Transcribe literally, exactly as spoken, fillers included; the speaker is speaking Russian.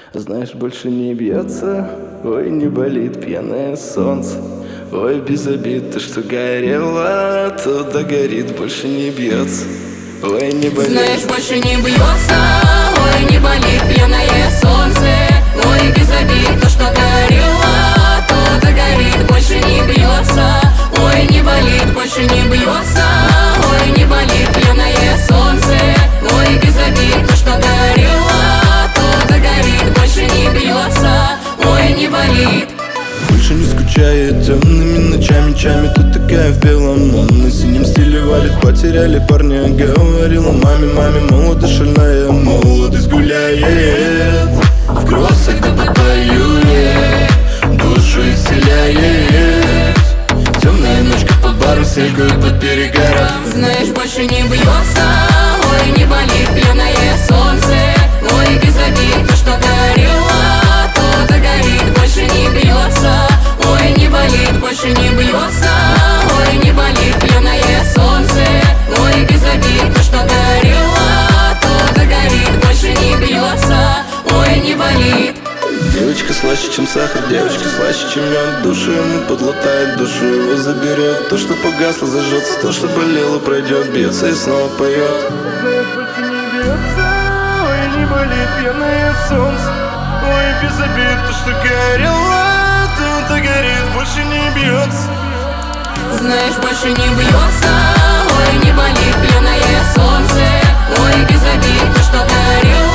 Знаешь, больше не бьется, ой, не болит пьяное солнце. Ой, без обид, то, что горело, то догорит, больше не бьется. Ой, не болит. Знаешь, больше не бьется, ой, не болит пьяное солнце. Ой, без обид, то, что горело, то догорит, больше не бьется. Ой, не болит, больше не бьется. Ой, не болит пьяное солнце. Ой, без обид, то, что горело, то догорит, больше не бьется. Ой, не болит. Больше не скучает темными ночами, чами. Тут такая в белом, он на синем стиле валит. Потеряли парня, говорила маме, маме. Молодость шальная, молодость гуляет. В кроссах да подпоюет, душу исцеляет. Темная ночка по бару, сельгу и под перегаром. Знаешь, больше не бьется, ой, не болит пьяное солнце. Ой, без обид, то, что горело, то догорит, больше не бьется. Ой, не болит, больше не бьется. Ой, не болит пьяное солнце. Ой, без обид, то, что горело, то догорит, больше не бьется. Ой, не болит. Девочка слаще, чем сахар, девочка слаще, чем мед. Душу ему подлатает, душу его заберет. То, что погасло, зажжется, то, что болело, пройдет. Бьется и снова поет. Знаешь, больше не бьется, ой, не болит пьяное солнце. Ой, без обид, то, что горело, то догорит, больше не бьется. Знаешь, больше не бьется, ой, не болит пьяное солнце. Ой, без обид, то, что горело,